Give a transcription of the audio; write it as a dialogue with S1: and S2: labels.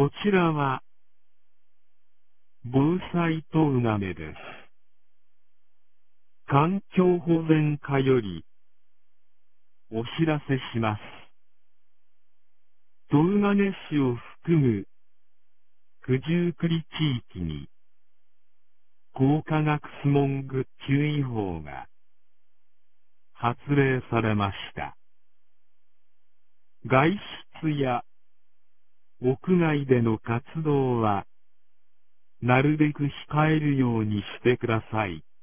S1: こちらは、防災とうがめです。環境保全課より、お知らせします。東金市を含む、九十九里地域に、光化学スモッグ注意報が、発令されました。外出や、屋外での活動は、なるべく控えるようにしてください。